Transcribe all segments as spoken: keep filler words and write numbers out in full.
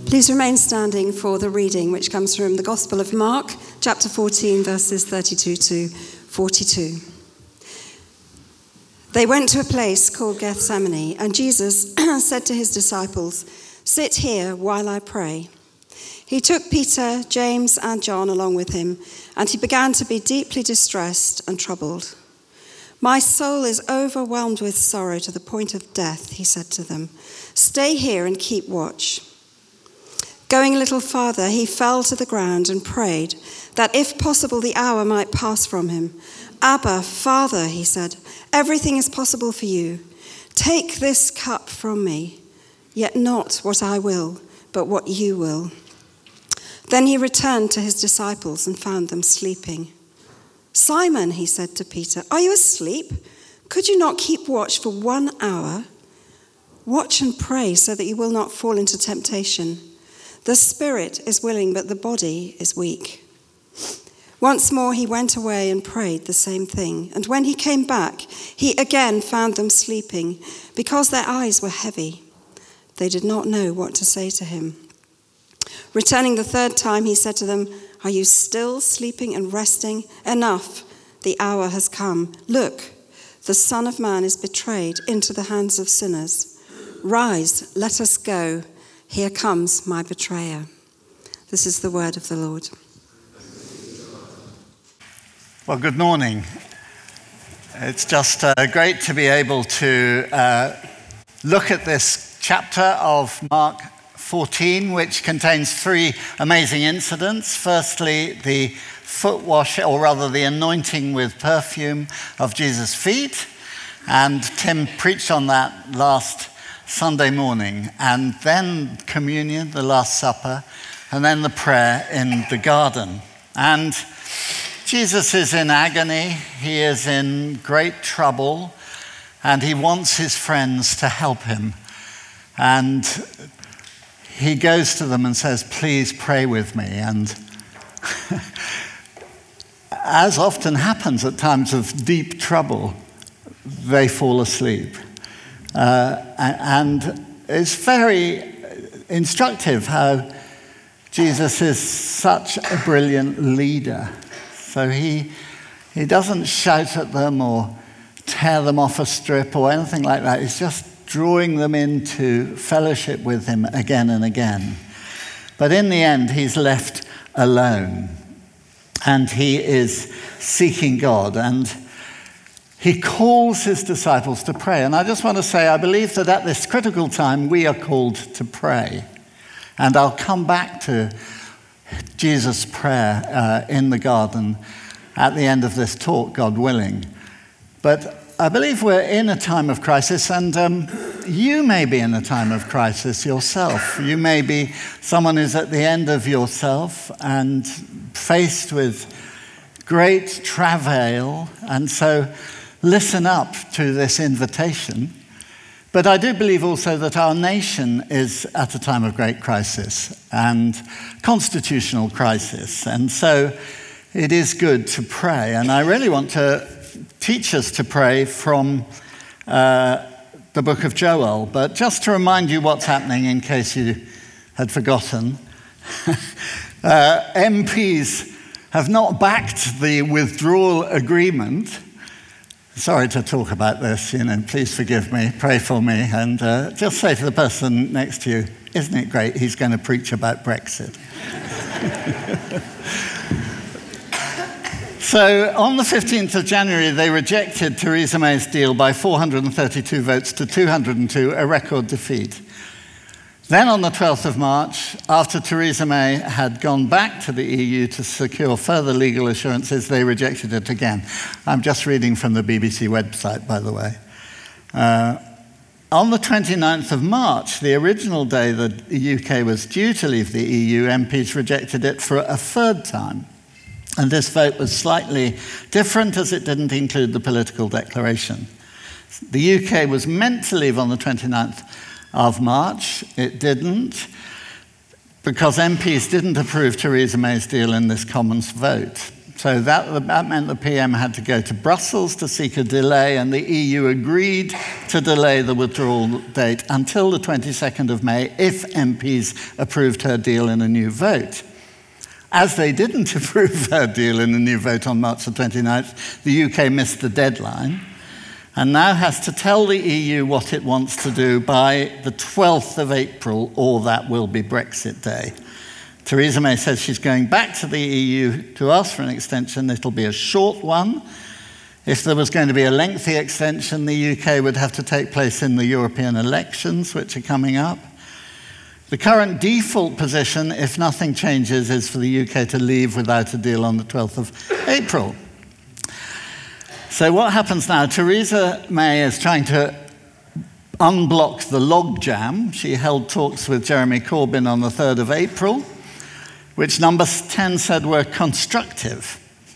Please remain standing for the reading, which comes from the Gospel of Mark, chapter fourteen, verses thirty-two to forty-two. They went to a place called Gethsemane, and Jesus said to his disciples, "Sit here while I pray." He took Peter, James, and John along with him, and he began to be deeply distressed and troubled. "My soul is overwhelmed with sorrow to the point of death," he said to them. "Stay here and keep watch." Going a little farther, he fell to the ground and prayed that if possible the hour might pass from him. "Abba, Father," he said, "everything is possible for you. Take this cup from me, yet not what I will, but what you will." Then he returned to his disciples and found them sleeping. "Simon," he said to Peter, "are you asleep? Could you not keep watch for one hour? Watch and pray so that you will not fall into temptation. The spirit is willing, but the body is weak." Once more he went away and prayed the same thing. And when he came back, he again found them sleeping, because their eyes were heavy. They did not know what to say to him. Returning the third time, he said to them, "Are you still sleeping and resting? Enough, the hour has come. Look, the Son of Man is betrayed into the hands of sinners. Rise, let us go. Here comes my betrayer." This is the word of the Lord. Well, good morning. It's just uh, great to be able to uh, look at this chapter of Mark fourteen, which contains three amazing incidents. Firstly, the foot wash, or rather the anointing with perfume of Jesus' feet. And Tim preached on that last Sunday morning, and then communion, the Last Supper, and then the prayer in the garden. And Jesus is in agony, he is in great trouble, and he wants his friends to help him. And he goes to them and says, "Please pray with me." And as often happens at times of deep trouble, they fall asleep. Uh, and it's very instructive how Jesus is such a brilliant leader. So he he doesn't shout at them or tear them off a strip or anything like that. He's just drawing them into fellowship with him again and again. But in the end, he's left alone. And he is seeking God. And he calls his disciples to pray. And I just want to say, I believe that at this critical time, we are called to pray. And I'll come back to Jesus' prayer uh, in the garden at the end of this talk, God willing. But I believe we're in a time of crisis, and um, you may be in a time of crisis yourself. You may be someone who's at the end of yourself and faced with great travail, and so listen up to this invitation. But I do believe also that our nation is at a time of great crisis and constitutional crisis. And so it is good to pray. And I really want to teach us to pray from uh, the book of Joel. But just to remind you what's happening in case you had forgotten, uh, M Ps have not backed the withdrawal agreement. Sorry to talk about this, you know, please forgive me, pray for me, and uh, just say to the person next to you, "Isn't it great, he's going to preach about Brexit." So on the fifteenth of January, they rejected Theresa May's deal by four hundred thirty-two votes to two hundred two, a record defeat. Then on the twelfth of March, after Theresa May had gone back to the E U to secure further legal assurances, they rejected it again. I'm just reading from the B B C website, by the way. Uh, on the twenty-ninth of March, the original day the U K was due to leave the E U, M Ps rejected it for a third time. And this vote was slightly different as it didn't include the political declaration. The U K was meant to leave on the twenty-ninth of March. It didn't, because M Ps didn't approve Theresa May's deal in this Commons vote. So that, that meant the P M had to go to Brussels to seek a delay, and the E U agreed to delay the withdrawal date until the twenty-second of May if M Ps approved her deal in a new vote. As they didn't approve her deal in a new vote on March the twenty-ninth, the U K missed the deadline and now has to tell the E U what it wants to do by the twelfth of April, or that will be Brexit Day. Theresa May says she's going back to the E U to ask for an extension. It'll be a short one. If there was going to be a lengthy extension, the U K would have to take place in the European elections, which are coming up. The current default position, if nothing changes, is for the U K to leave without a deal on the twelfth of April. So what happens now? Theresa May is trying to unblock the logjam. She held talks with Jeremy Corbyn on the third of April, which number ten said were constructive,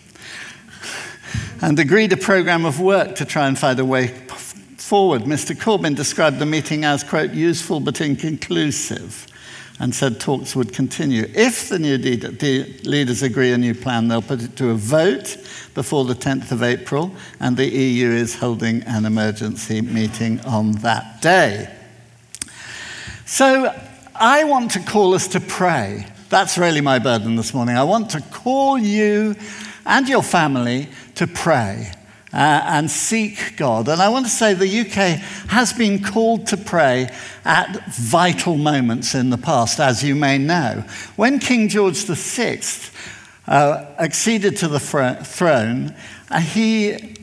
and agreed a programme of work to try and find a way forward. Mister Corbyn described the meeting as, quote, useful but inconclusive, and said talks would continue. If the new de- de- leaders agree a new plan, they'll put it to a vote before the tenth of April, and the E U is holding an emergency meeting on that day. So I want to call us to pray. That's really my burden this morning. I want to call you and your family to pray uh, and seek God. And I want to say the U K has been called to pray at vital moments in the past, as you may know. When King George the Sixth uh, acceded to the fr- throne, uh, he,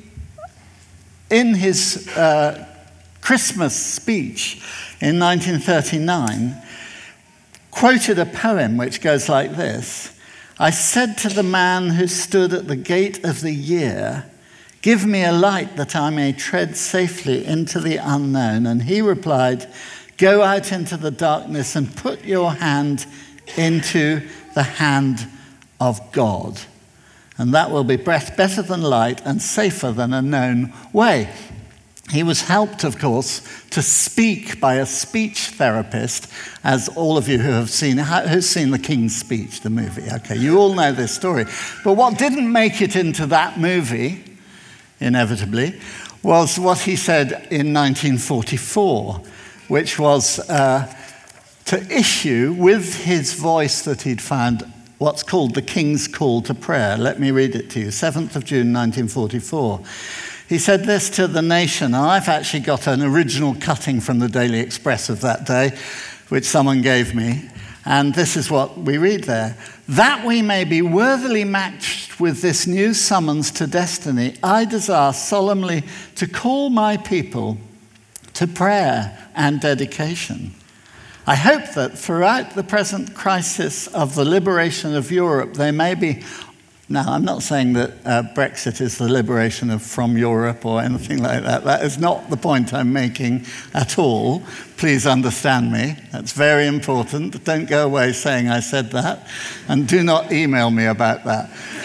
in his uh, Christmas speech in nineteen thirty-nine, quoted a poem which goes like this: I said to the man who stood at the gate of the year, give me a light that I may tread safely into the unknown. And he replied, go out into the darkness and put your hand into the hand of God. And that will be better than light and safer than a known way. He was helped, of course, to speak by a speech therapist, as all of you who have seen, who's seen The King's Speech, the movie? Okay, you all know this story. But what didn't make it into that movie, inevitably, was what he said in nineteen forty-four, which was uh, to issue with his voice that he'd found what's called the King's Call to Prayer. Let me read it to you. seventh of June, nineteen forty-four. He said this to the nation, and I've actually got an original cutting from the Daily Express of that day, which someone gave me, and this is what we read there. That we may be worthily matched with this new summons to destiny, I desire solemnly to call my people to prayer and dedication. I hope that throughout the present crisis of the liberation of Europe, they may be. Now, I'm not saying that uh, Brexit is the liberation of from Europe or anything like that. That is not the point I'm making at all. Please understand me. That's very important. Don't go away saying I said that. And do not email me about that.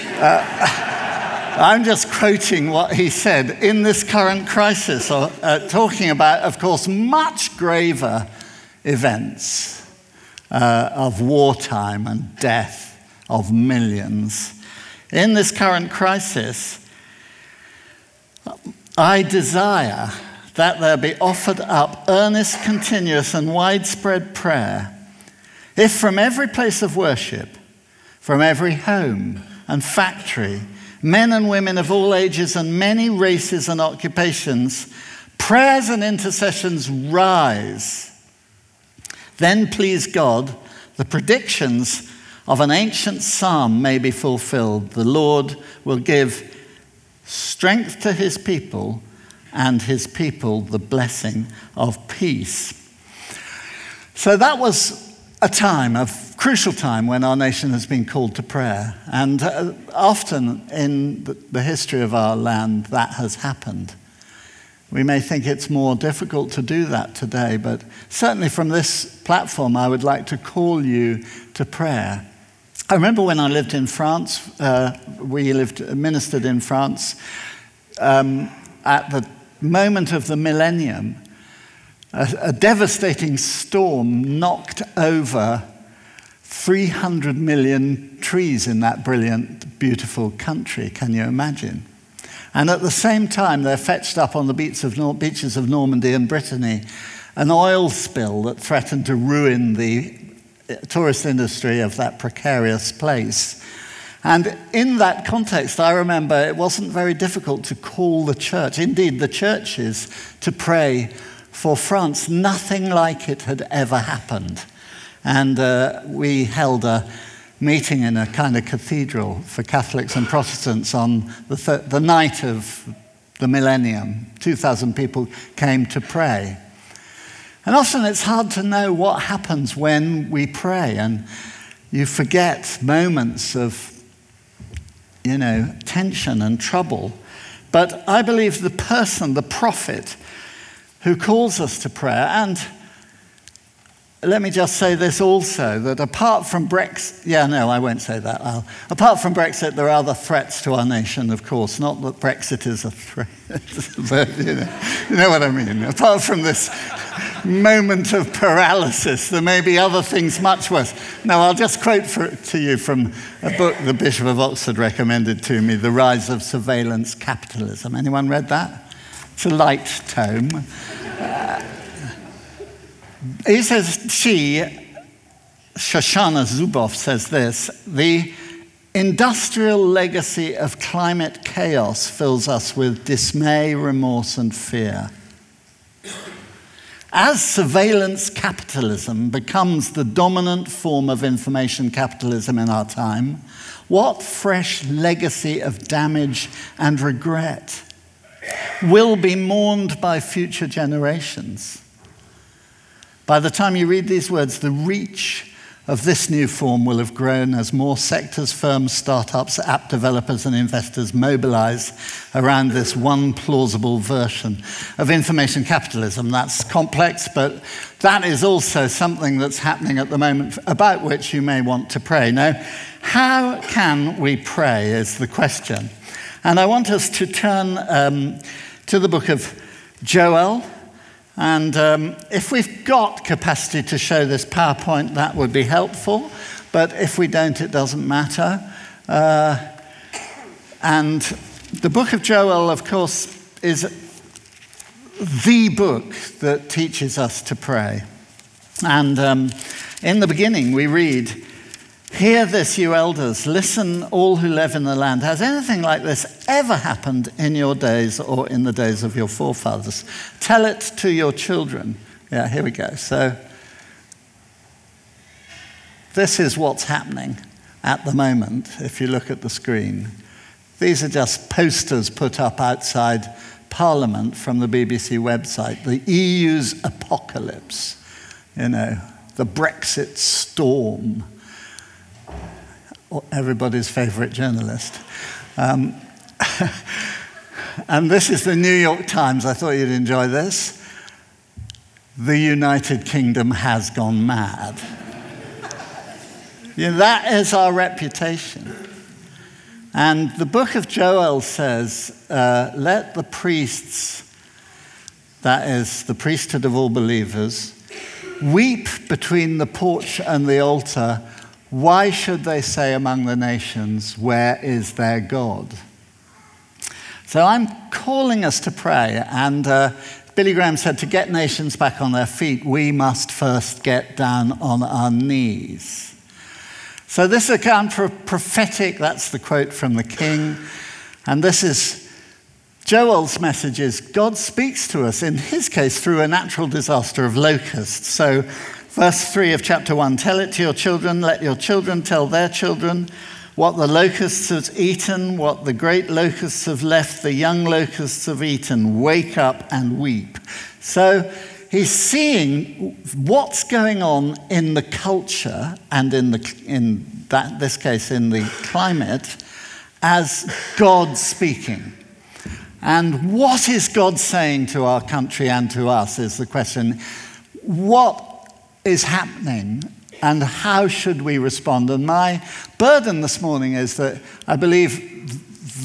Uh, I'm just quoting what he said in this current crisis, or, uh, talking about, of course, much graver events uh, of wartime and death of millions. In this current crisis, I desire that there be offered up earnest, continuous, and widespread prayer, if from every place of worship, from every home and factory, men and women of all ages and many races and occupations, prayers and intercessions rise. Then, please God, the predictions of an ancient psalm may be fulfilled. The Lord will give strength to his people, and his people the blessing of peace. So that was a time, a crucial time, when our nation has been called to prayer. And uh, often in the, the history of our land, that has happened. We may think it's more difficult to do that today, but certainly from this platform, I would like to call you to prayer. I remember when I lived in France, uh, we lived, ministered in France, um, at the moment of the millennium, a, a devastating storm knocked over three hundred million trees in that brilliant, beautiful country. Can you imagine? And at the same time, they're fetched up on the beaches of, Nor- beaches of Normandy and Brittany an oil spill that threatened to ruin the tourist industry of that precarious place. And in that context, I remember it wasn't very difficult to call the church, indeed the churches, to pray for France. Nothing like it had ever happened. And uh, we held a meeting in a kind of cathedral for Catholics and Protestants on the, th- the night of the millennium. two thousand people came to pray. And often it's hard to know what happens when we pray, and you forget moments of, you know, tension and trouble. But I believe the person, the prophet, who calls us to prayer, and let me just say this also, that apart from Brexit, yeah, no, I won't say that. I'll, apart from Brexit, there are other threats to our nation, of course. Not that Brexit is a threat, but you know, you know what I mean. Apart from this moment of paralysis, there may be other things much worse. Now, I'll just quote for, to you from a book the Bishop of Oxford recommended to me, The Rise of Surveillance Capitalism. Anyone read that? It's a light tome. Uh, He says, she, Shoshana Zuboff says this, the industrial legacy of climate chaos fills us with dismay, remorse, and fear. As surveillance capitalism becomes the dominant form of information capitalism in our time, what fresh legacy of damage and regret will be mourned by future generations? By the time you read these words, the reach of this new form will have grown as more sectors, firms, startups, app developers, and investors mobilize around this one plausible version of information capitalism. That's complex, but that is also something that's happening at the moment about which you may want to pray. Now, how can we pray is the question. And I want us to turn um, to the book of Joel. And um, if we've got capacity to show this PowerPoint, that would be helpful. But if we don't, it doesn't matter. Uh, and the book of Joel, of course, is the book that teaches us to pray. And um, in the beginning, we read, "Hear this, you elders. Listen, all who live in the land. Has anything like this ever happened in your days or in the days of your forefathers? Tell it to your children." Yeah, here we go. So this is what's happening at the moment, if you look at the screen. These are just posters put up outside Parliament from the B B C website. The E U's apocalypse, you know, the Brexit storm. Everybody's favorite journalist. Um, and this is the New York Times. I thought you'd enjoy this. The United Kingdom has gone mad. You know, that is our reputation. And the book of Joel says, uh, let the priests, that is the priesthood of all believers, weep between the porch and the altar. Why should they say among the nations, where is their God? So I'm calling us to pray. And uh, Billy Graham said, to get nations back on their feet, we must first get down on our knees. So this is a kind of prophetic, that's the quote from the king. And this is Joel's message is God speaks to us, in his case, through a natural disaster of locusts. So verse three of chapter one, tell it to your children, let your children tell their children what the locusts have eaten, what the great locusts have left, the young locusts have eaten. Wake up and weep. So he's seeing what's going on in the culture and in the in that this case in the climate as God speaking. And what is God saying to our country and to us is the question. What is happening and how should we respond? And my burden this morning is that I believe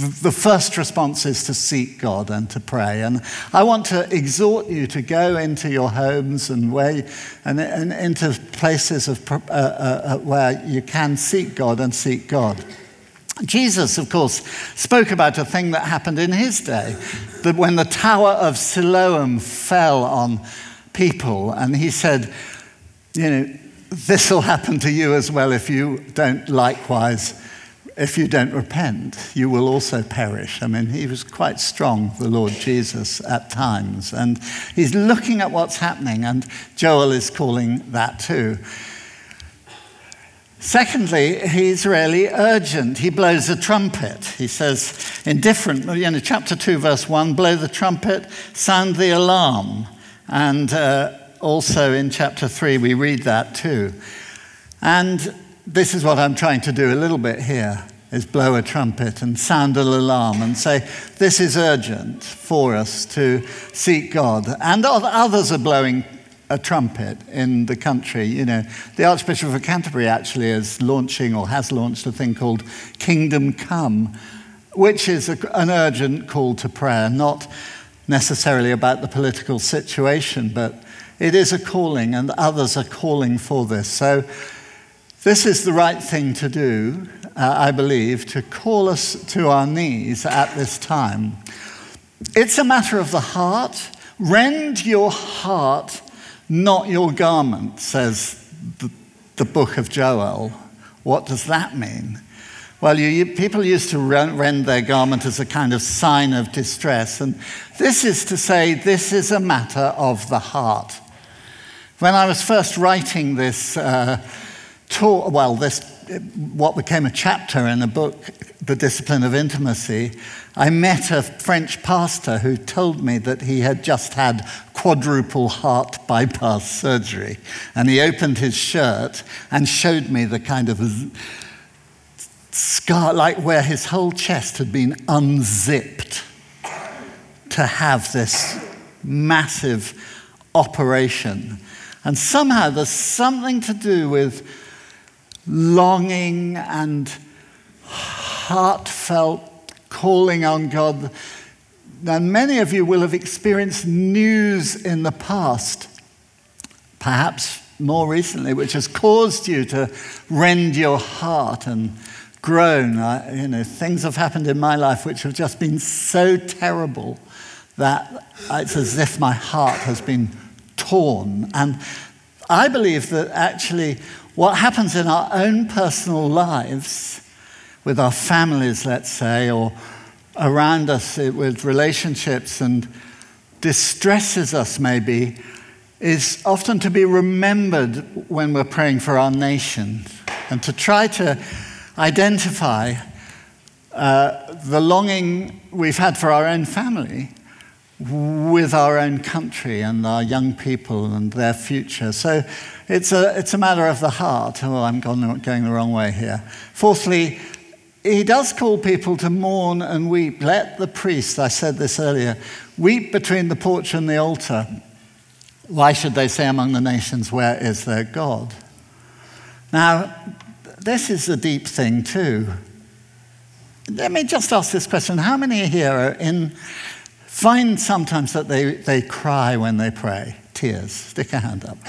the first response is to seek God and to pray. And I want to exhort you to go into your homes and where and, and into places of uh, uh, where you can seek God and seek God. Jesus, of course, spoke about a thing that happened in his day, that when the Tower of Siloam fell on people, and he said, you know, this will happen to you as well if you don't likewise, if you don't repent, you will also perish. I mean, he was quite strong, the Lord Jesus, at times, and he's looking at what's happening, and Joel is calling that too. Secondly, he's really urgent. He blows a trumpet. He says in different, you know, chapter two, verse one, blow the trumpet, sound the alarm. And uh, also in chapter three, we read that too. And this is what I'm trying to do a little bit here, is blow a trumpet and sound an alarm and say, this is urgent for us to seek God. And others are blowing a trumpet in the country. You know, the Archbishop of Canterbury actually is launching or has launched a thing called Kingdom Come, which is a, an urgent call to prayer, not necessarily about the political situation, but it is a calling, and others are calling for this. So this is the right thing to do, uh, I believe, to call us to our knees at this time. It's a matter of the heart. Rend your heart, not your garment, says the, the book of Joel. What does that mean? Well, you, people used to rend their garment as a kind of sign of distress, and this is to say this is a matter of the heart. When I was first writing this uh, talk, well, this what became a chapter in a book, The Discipline of Intimacy, I met a French pastor who told me that he had just had quadruple heart bypass surgery. And he opened his shirt and showed me the kind of scar, like where his whole chest had been unzipped to have this massive operation. And somehow there's something to do with longing and heartfelt calling on God. And many of you will have experienced news in the past, perhaps more recently, which has caused you to rend your heart and groan. I, you know, things have happened in my life which have just been so terrible that it's as if my heart has been torn. And I believe that actually what happens in our own personal lives, with our families, let's say, or around us with relationships, and distresses us maybe, is often to be remembered when we're praying for our nation, and to try to identify uh, the longing we've had for our own family with our own country and our young people and their future. So it's a it's a matter of the heart. Oh, I'm going, going the wrong way here. Fourthly, he does call people to mourn and weep. Let the priest, I said this earlier, weep between the porch and the altar. Why should they say among the nations, where is their God? Now, this is a deep thing too. Let me just ask this question. How many here are in... Find sometimes that they, they cry when they pray. Tears. Stick a hand up.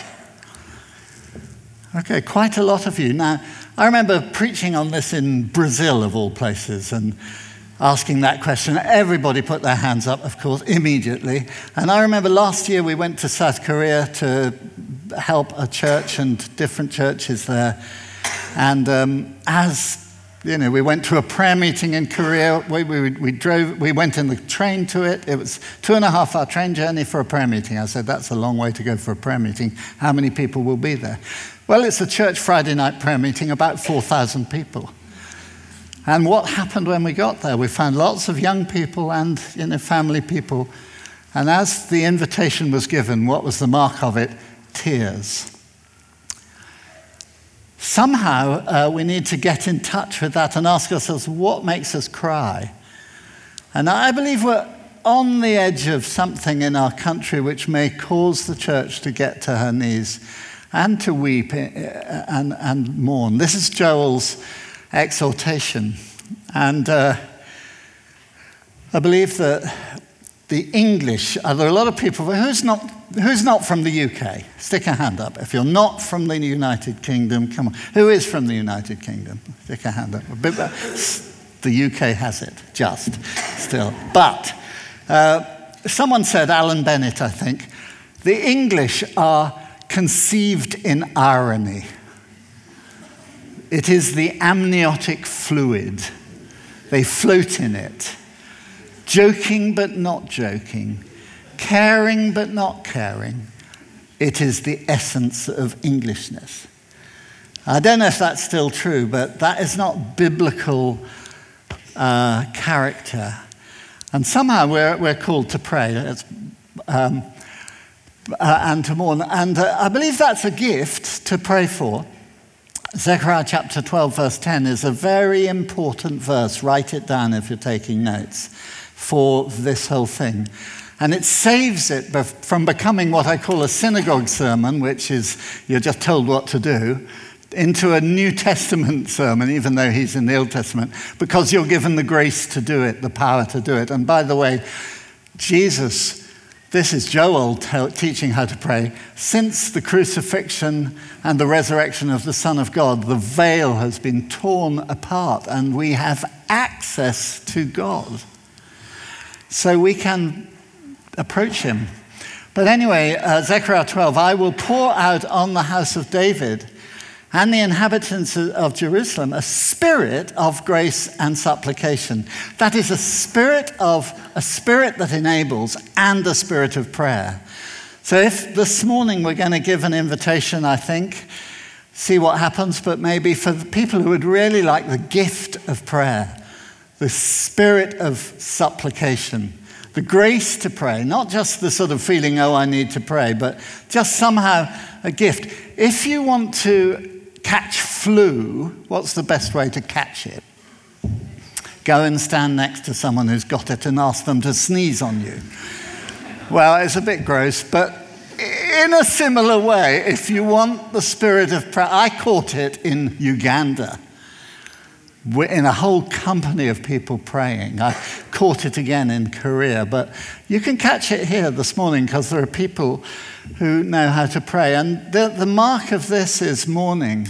Okay, quite a lot of you. Now, I remember preaching on this in Brazil, of all places, and asking that question. Everybody put their hands up, of course, immediately. And I remember last year we went to South Korea to help a church and different churches there. And um, as You know, we went to a prayer meeting in Korea. We, we, we drove, we went in the train to it. It was two and a half hour train journey for a prayer meeting. I said, that's a long way to go for a prayer meeting. How many people will be there? Well, it's a church Friday night prayer meeting, about four thousand people. And what happened when we got there? We found lots of young people and, you know, family people. And as the invitation was given, what was the mark of it? Tears. Somehow uh, we need to get in touch with that and ask ourselves, what makes us cry? And I believe we're on the edge of something in our country which may cause the church to get to her knees and to weep and, and mourn. This is Joel's exhortation. And uh, I believe that the English, are there a lot of people, who's not, who's not from the U K? Stick a hand up. If you're not from the United Kingdom, come on. Who is from the United Kingdom? Stick a hand up. A bit, the U K has it, just, still. But uh, someone said, Alan Bennett, I think, the English are conceived in irony. It is the amniotic fluid. They float in it. Joking but not joking. Caring but not caring. It is the essence of Englishness. I don't know if that's still true, but that is not biblical uh, character. And somehow we're, we're called to pray it's, um, uh, and to mourn. And uh, I believe that's a gift to pray for. Zechariah chapter twelve, verse ten is a very important verse. Write it down if you're taking notes for this whole thing. And it saves it from becoming what I call a synagogue sermon, which is you're just told what to do, into a New Testament sermon, even though he's in the Old Testament, because you're given the grace to do it, the power to do it. And by the way, Jesus, this is Joel te- teaching how to pray. Since the crucifixion and the resurrection of the Son of God, the veil has been torn apart and we have access to God. So we can approach him. But anyway, uh, Zechariah twelve, I will pour out on the house of David and the inhabitants of Jerusalem a spirit of grace and supplication. That is a spirit of a spirit that enables and a spirit of prayer. So if this morning we're going to give an invitation, I think, see what happens, but maybe for the people who would really like the gift of prayer, the spirit of supplication, the grace to pray, not just the sort of feeling, oh, I need to pray, but just somehow a gift. If you want to catch flu, what's the best way to catch it? Go and stand next to someone who's got it and ask them to sneeze on you. Well, it's a bit gross, but in a similar way, if you want the spirit of prayer, I caught it in Uganda. We're in a whole company of people praying. I caught it again in Korea, but you can catch it here this morning because there are people who know how to pray. And the, the mark of this is mourning.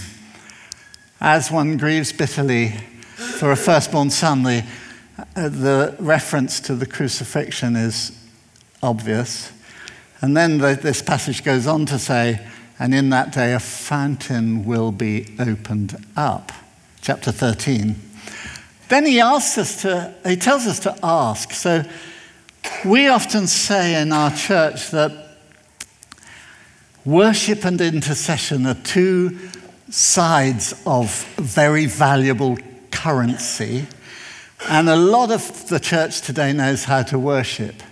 As one grieves bitterly for a firstborn son, the, uh, the reference to the crucifixion is obvious. And then the, this passage goes on to say, and in that day a fountain will be opened up. Chapter thirteen. Then he asks us to, he tells us to ask. So we often say in our church that worship and intercession are two sides of very valuable currency. And a lot of the church today knows how to worship.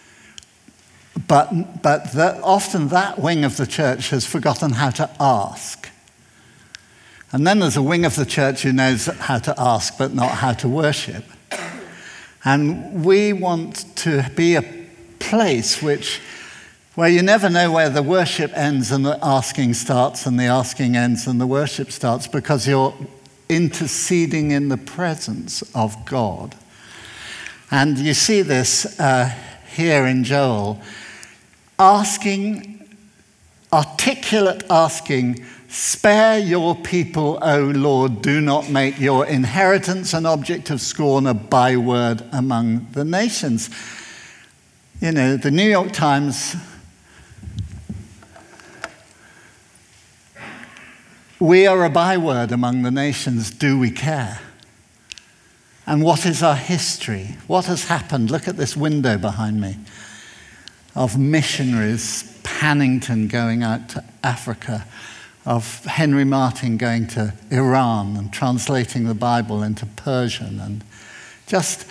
But, but that, often that wing of the church has forgotten how to ask. And then there's a wing of the church who knows how to ask but not how to worship. And we want to be a place which, where you never know where the worship ends and the asking starts and the asking ends and the worship starts, because you're interceding in the presence of God. And you see this uh, here in Joel. Asking, articulate asking, spare your people, O Lord, do not make your inheritance an object of scorn, a byword among the nations. You know, the New York Times, we are a byword among the nations, do we care? And what is our history? What has happened? Look at this window behind me of missionaries, Pannington going out to Africa, of Henry Martin going to Iran and translating the Bible into Persian, and just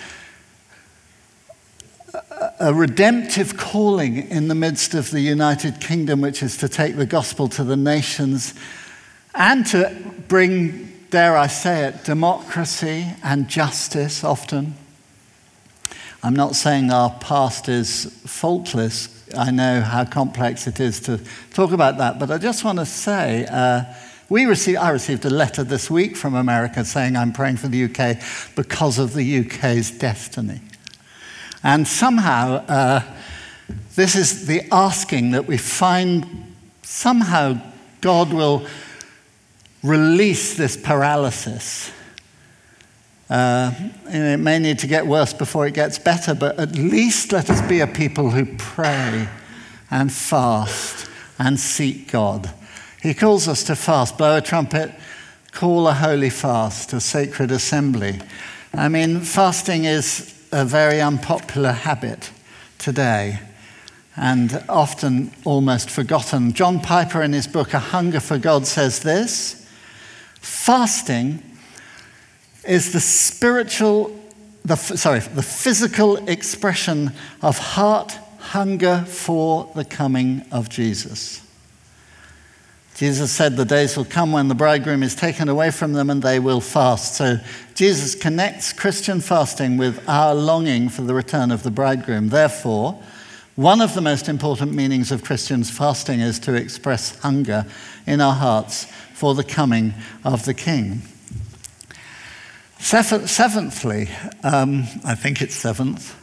a redemptive calling in the midst of the United Kingdom, which is to take the gospel to the nations and to bring, dare I say it, democracy and justice often. I'm not saying our past is faultless. I know how complex it is to talk about that, but I just want to say, uh, we received, I received a letter this week from America saying I'm praying for the U K because of the U K's destiny. And somehow, uh, this is the asking that we find somehow God will release this paralysis. Uh, and it may need to get worse before it gets better, but at least let us be a people who pray and fast and seek God. He calls us to fast, blow a trumpet, call a holy fast, a sacred assembly. I mean, fasting is a very unpopular habit today and often almost forgotten. John Piper, in his book A Hunger for God, says this: fasting is the spiritual, the, sorry, the physical expression of heart hunger for the coming of Jesus. Jesus said the days will come when the bridegroom is taken away from them and they will fast. So Jesus connects Christian fasting with our longing for the return of the bridegroom. Therefore, one of the most important meanings of Christians fasting is to express hunger in our hearts for the coming of the King. Seventhly, um, I think it's seventh,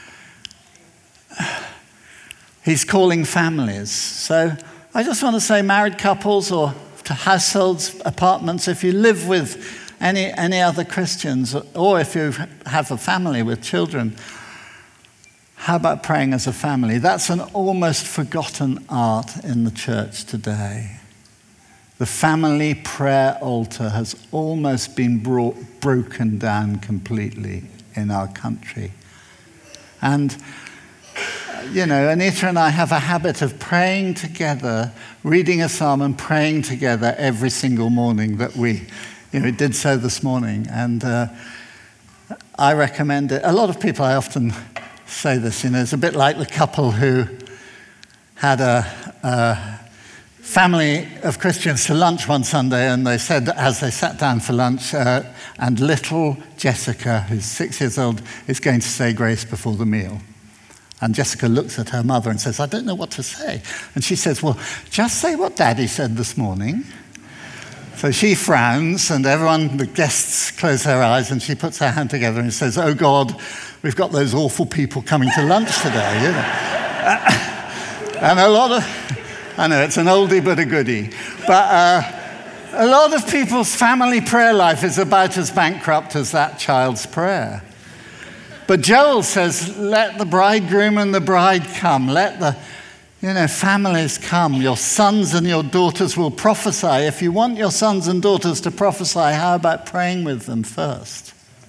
he's calling families. So I just want to say, married couples or to households, apartments, if you live with any, any other Christians, or if you have a family with children, how about praying as a family? That's an almost forgotten art in the church today. The family prayer altar has almost been brought, broken down completely in our country. And, you know, Anita and I have a habit of praying together, reading a psalm and praying together every single morning that we, you know, did so this morning. And uh, I recommend it. A lot of people, I often say this, you know, it's a bit like the couple who had a... a family of Christians to lunch one Sunday, and they said as they sat down for lunch, uh, and little Jessica, who's six years old, is going to say grace before the meal. And Jessica looks at her mother and says, I don't know what to say. And she says, well, just say what Daddy said this morning. So she frowns, and everyone, the guests, close their eyes, and she puts her hand together and says, oh God, we've got those awful people coming to lunch today. You know? uh, and a lot of... I know, it's an oldie but a goodie. But uh, a lot of people's family prayer life is about as bankrupt as that child's prayer. But Joel says, let the bridegroom and the bride come. Let the, you know, families come. Your sons and your daughters will prophesy. If you want your sons and daughters to prophesy, how about praying with them first?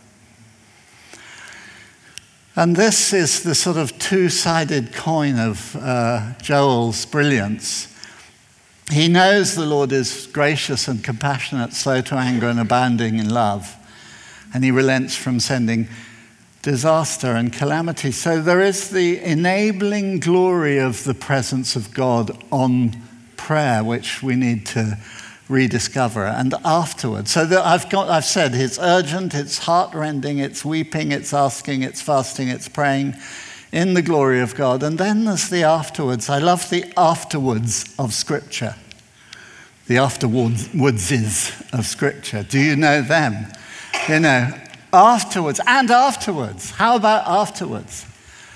And this is the sort of two-sided coin of uh, Joel's brilliance. He knows the Lord is gracious and compassionate, slow to anger and abounding in love. And he relents from sending disaster and calamity. So there is the enabling glory of the presence of God on prayer, which we need to rediscover, and afterwards. So that I've got, I've said it's urgent, it's heart-rending, it's weeping, it's asking, it's fasting, it's praying in the glory of God. And then there's the afterwards. I love the afterwards of Scripture. The afterwardses of Scripture. Do you know them? You know, afterwards and afterwards. How about afterwards?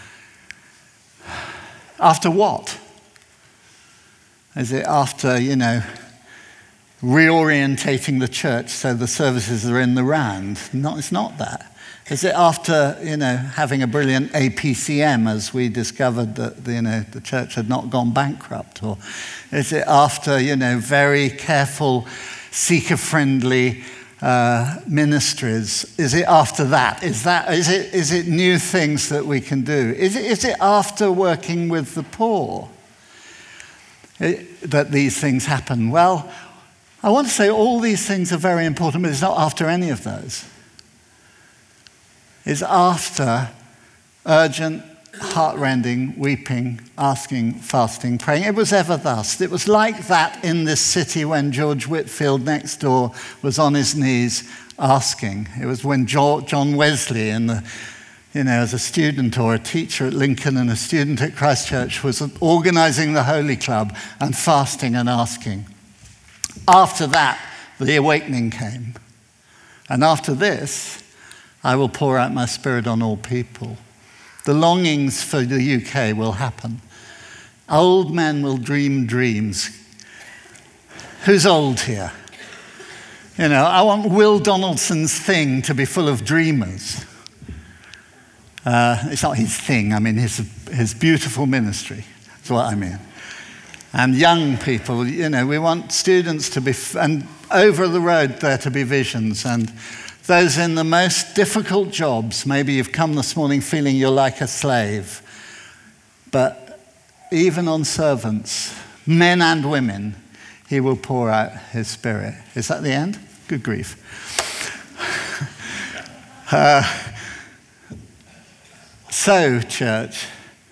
After what? Is it after, you know, reorientating the church so the services are in the round? No, it's not that. Is it after, you know, having a brilliant A P C M as we discovered that, you know, the church had not gone bankrupt? Or is it after, you know, very careful, seeker-friendly uh, ministries? Is it after that? Is that is it is it new things that we can do? Is it is it after working with the poor it, that these things happen? Well, I want to say all these things are very important, but it's not after any of those. It's after urgent, heart-rending, weeping, asking, fasting, praying. It was ever thus. It was like that in this city when George Whitefield next door was on his knees asking. It was when John Wesley, in the, you know, as a student or a teacher at Lincoln and a student at Christ Church, was organizing the Holy Club and fasting and asking. After that, the awakening came. And after this, I will pour out my Spirit on all people. The longings for the U K will happen. Old men will dream dreams. Who's old here? You know, I want Will Donaldson's thing to be full of dreamers. Uh, it's not his thing, I mean his, his beautiful ministry. That's what I mean. And young people, you know, we want students to be, and over the road there to be visions. And those in the most difficult jobs, maybe you've come this morning feeling you're like a slave. But even on servants, men and women, he will pour out his spirit. Is that the end? Good grief. uh, so, church,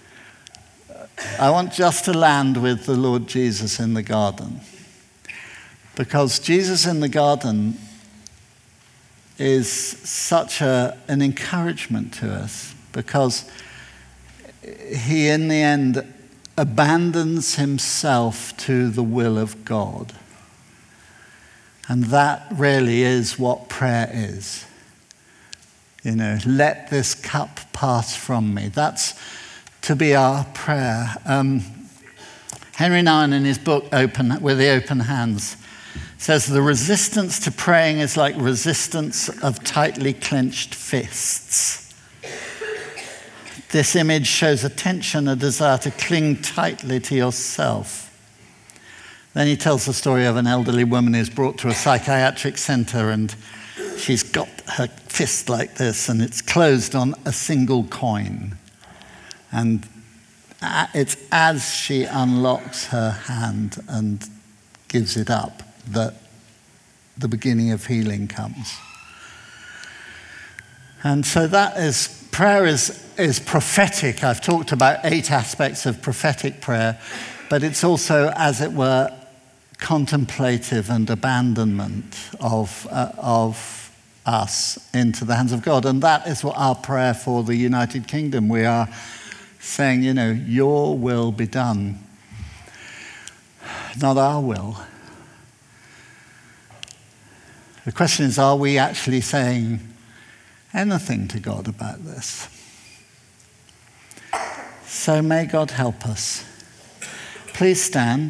I want just to land with the Lord Jesus in the garden. Because Jesus in the garden is such a, an encouragement to us. Because he, in the end, abandons himself to the will of God. And that really is what prayer is. You know, let this cup pass from me. That's to be our prayer. Um, Henry Nouwen, in his book Open with the Open Hands, says the resistance to praying is like resistance of tightly clenched fists. This image shows a tension, a desire to cling tightly to yourself. Then he tells the story of an elderly woman who's brought to a psychiatric center, and she's got her fist like this, and it's closed on a single coin. And it's as she unlocks her hand and gives it up that the beginning of healing comes. And so that is, prayer is, is prophetic. I've talked about eight aspects of prophetic prayer, but it's also, as it were, contemplative and abandonment of, uh, of us into the hands of God. And that is what our prayer for the United Kingdom. We are saying, you know, your will be done, not our will. The question is, are we actually saying anything to God about this? So may God help us. Please stand.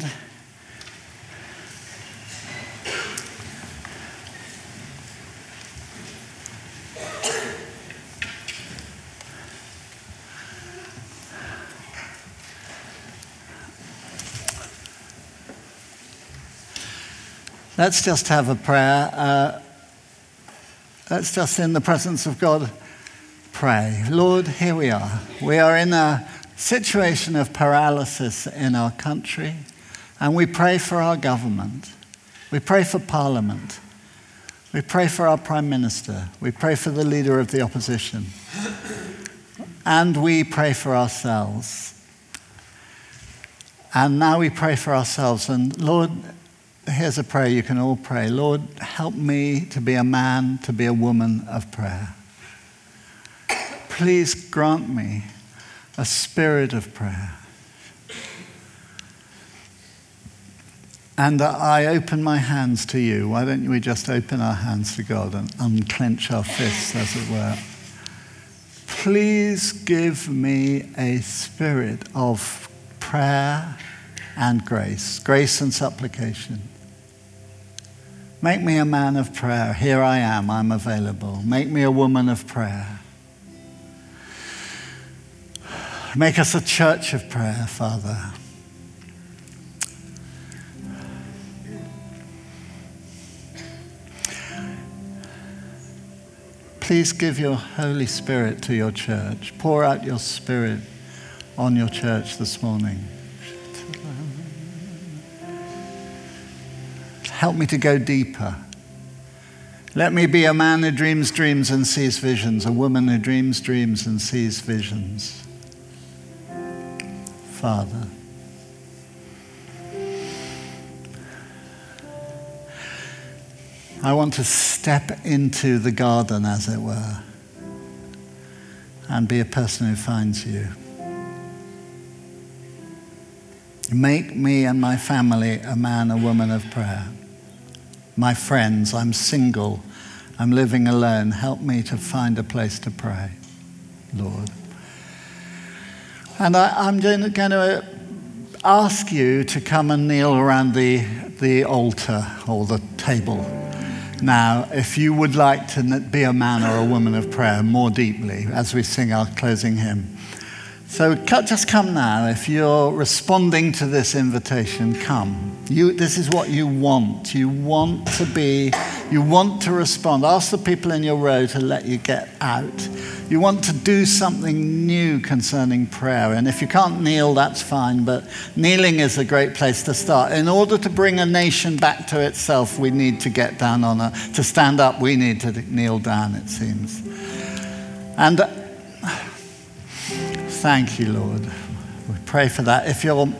Let's just have a prayer. Uh, let's just, in the presence of God, pray. Lord, here we are. We are in a situation of paralysis in our country, and we pray for our government. We pray for Parliament. We pray for our Prime Minister. We pray for the leader of the opposition. And we pray for ourselves. And now we pray for ourselves. And Lord, here's a prayer you can all pray. Lord, help me to be a man, to be a woman of prayer. Please grant me a spirit of prayer. And I open my hands to you. Why don't we just open our hands to God and unclench our fists, as it were. Please give me a spirit of prayer and grace, grace and supplication. Make me a man of prayer. Here I am, I'm available. Make me a woman of prayer. Make us a church of prayer, Father. Please give your Holy Spirit to your church. Pour out your Spirit on your church this morning. Help me to go deeper. Let me be a man who dreams dreams and sees visions, a woman who dreams dreams and sees visions. Father. I want to step into the garden, as it were, and be a person who finds you. Make me and my family a man, a woman of prayer. My friends, I'm single, I'm living alone. Help me to find a place to pray, Lord. And I, I'm going to ask you to come and kneel around the, the altar or the table. Now, if you would like to be a man or a woman of prayer more deeply as we sing our closing hymn. So just come now. If you're responding to this invitation, come. You, this is what you want. You want to be, you want to respond. Ask the people in your row to let you get out. You want to do something new concerning prayer. And if you can't kneel, that's fine. But kneeling is a great place to start. In order to bring a nation back to itself, we need to get down on a, to stand up, we need to kneel down, it seems. And thank you, Lord. We pray for that. If you're,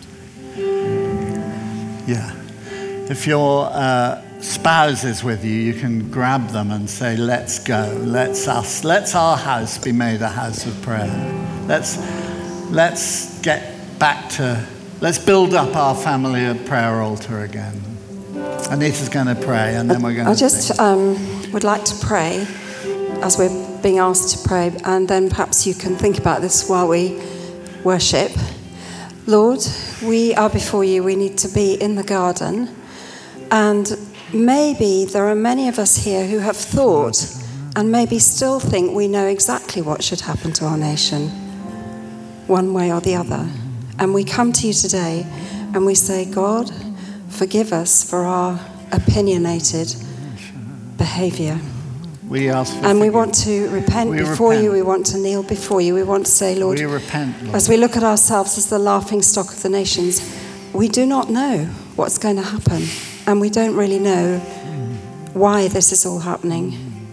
yeah, if your uh, spouse is with you, you can grab them and say, "Let's go. Let's us. Let's our house be made a house of prayer. Let's let's get back to. Let's build up our family at prayer altar again." Anita's going to pray, and then we're going to. I just um, would like to pray as we're being asked to pray, and then perhaps you can think about this while we worship. Lord, we are before you. We need to be in the garden, and maybe there are many of us here who have thought and maybe still think we know exactly what should happen to our nation, one way or the other. And we come to you today and we say, God, forgive us for our opinionated behaviour. We ask for and we forgiveness. want to repent we before repent. you. We want to kneel before you. We want to say, Lord, we repent, Lord, as we look at ourselves as the laughing stock of the nations, we do not know what's going to happen. And we don't really know why this is all happening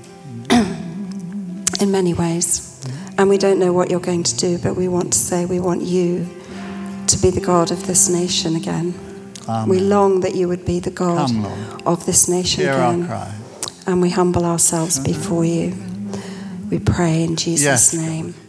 in many ways. And we don't know what you're going to do, but we want to say we want you to be the God of this nation again. Amen. We long that you would be the God Come, Lord. of this nation Hear again. our cry. And we humble ourselves before you. We pray in Jesus' Yes. name.